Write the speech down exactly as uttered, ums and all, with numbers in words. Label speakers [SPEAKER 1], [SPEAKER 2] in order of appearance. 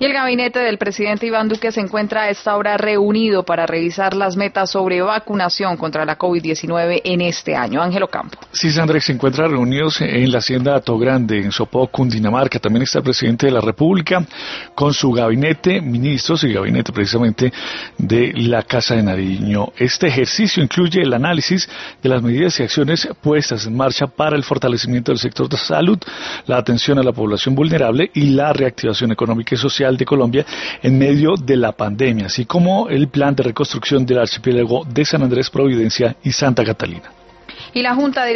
[SPEAKER 1] Y el gabinete del presidente Iván Duque se encuentra a esta hora reunido para revisar las metas sobre vacunación contra la COVID diecinueve en este año. Ángelo Campo.
[SPEAKER 2] Sí, Sandra, se encuentran reunidos en la hacienda Atogrande, en Sopó, Cundinamarca. También está el presidente de la República con su gabinete, ministros y gabinete precisamente de la Casa de Nariño. Este ejercicio incluye el análisis de las medidas y acciones puestas en marcha para el fortalecimiento del sector de salud, la atención a la población vulnerable y la reactivación económica y social de Colombia en medio de la pandemia, así como el plan de reconstrucción del archipiélago de San Andrés, Providencia y Santa Catalina.
[SPEAKER 1] Y la Junta